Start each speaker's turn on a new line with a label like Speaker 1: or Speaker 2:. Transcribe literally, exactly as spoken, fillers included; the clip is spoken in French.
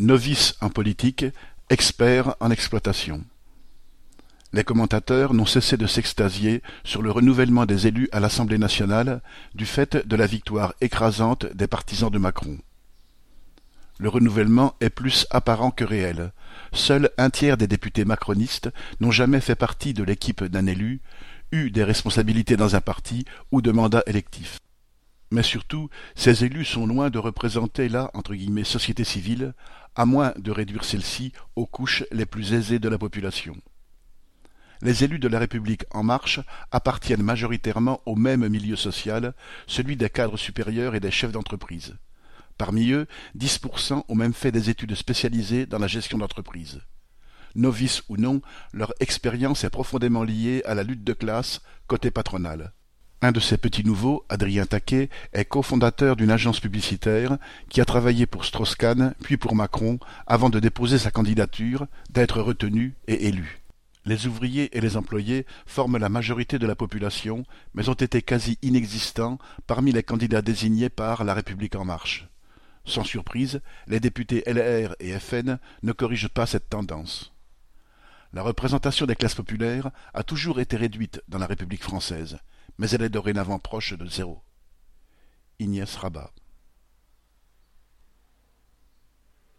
Speaker 1: Novice en politique, expert en exploitation. Les commentateurs n'ont cessé de s'extasier sur le renouvellement des élus à l'Assemblée nationale du fait de la victoire écrasante des partisans de Macron. Le renouvellement est plus apparent que réel. Seul un tiers des députés macronistes n'ont jamais fait partie de l'équipe d'un élu, eu des responsabilités dans un parti ou de mandats électifs. Mais surtout, ces élus sont loin de représenter la entre guillemets, société civile, à moins de réduire celle-ci aux couches les plus aisées de la population. Les élus de la République En Marche appartiennent majoritairement au même milieu social, celui des cadres supérieurs et des chefs d'entreprise. Parmi eux, dix pour cent ont même fait des études spécialisées dans la gestion d'entreprise. Novices ou non, leur expérience est profondément liée à la lutte de classe côté patronal. Un de ces petits nouveaux, Adrien Taquet, est cofondateur d'une agence publicitaire qui a travaillé pour Strauss-Kahn puis pour Macron avant de déposer sa candidature, d'être retenu et élu. Les ouvriers et les employés forment la majorité de la population, mais ont été quasi inexistants parmi les candidats désignés par La République En Marche. Sans surprise, les députés L R et F N ne corrigent pas cette tendance. La représentation des classes populaires a toujours été réduite dans la République française, mais elle est dorénavant proche de zéro. Ignace Rabat.